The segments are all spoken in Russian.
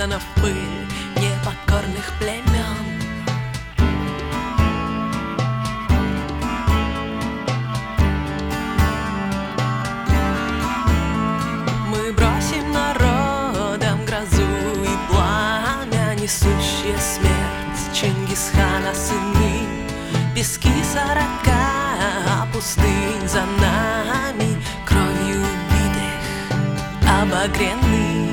втоптана в пыль непокорных племен. Мы бросим народам грозу и пламя, несущие смерть Чингисхана сыны. Пески 40 пустынь за нами, кровью убитых обогрены.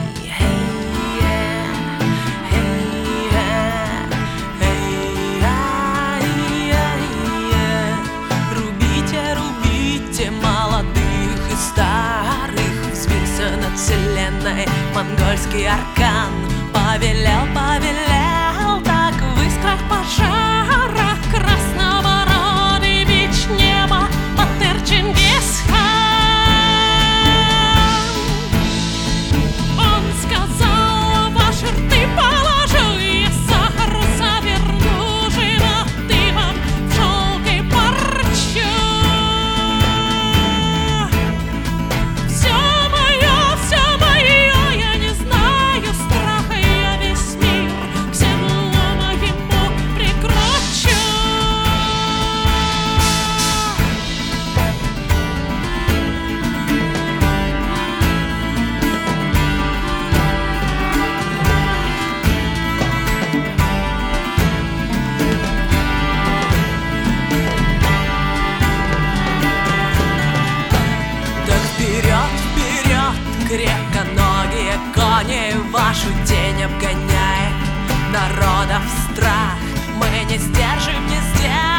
Рубите, рубите молодых и старых, взвился над вселенной монгольский аркан. Повелел, повелел, так в искрах пожара красного рода бич неба Батыр Чингисхан. Он сказал: ваши рты положу, я сахар заверну животым в шелк и парчу. Все мое, я не знаю страха, я весь мир к седлу моему прикручу. Так вперед, вперед, крепконогие кони, вашу тень обгоняет народов страх. Мы не сдержим, не сдержим